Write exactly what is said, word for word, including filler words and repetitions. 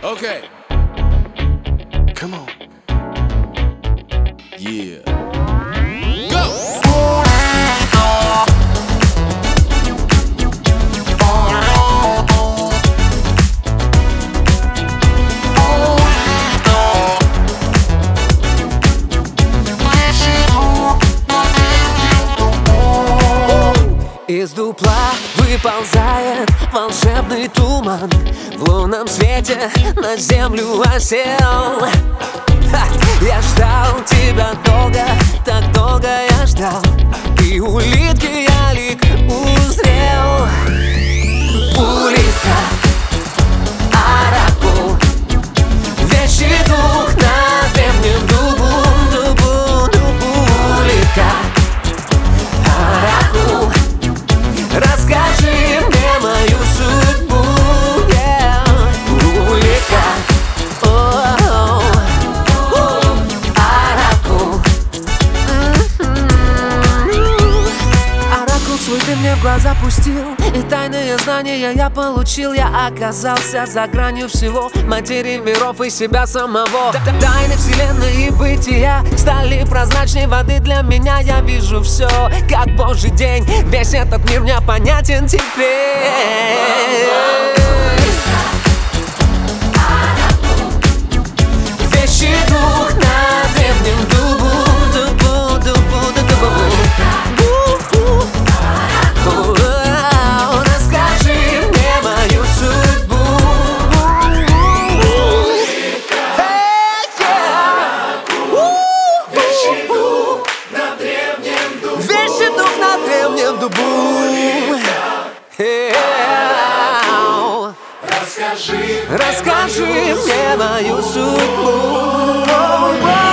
Okay. Come on. Yeah. Go! Из дупла выползает волшебный туман, в лунном свете на землю осел. Ха! Я ждал тебя долго, так долго я ждал, и улитки я лик узрел. Улитка, оракул, вещий дух на древнем дубу, дубу, дубу. Улитка, оракул, расскажи мне мою судьбу, yeah. Улитка, о-о-о, оракул, оракул свой ты мне в глаза пустил, и тайные знания я получил. Я оказался за гранью всего, материи миров и себя самого. Тайны вселенной и бытия стали прозрачней воды для меня. Я вижу все, как божий день, весь этот мир мне понятен теперь. Вещий дух на древнем дубу, дубу, дубу, дубу. Расскажи мне мою судьбу. Вещий дух на древнем дубу. Вещий дух на древнем дубу. Расскажи, Расскажи мне мою судьбу.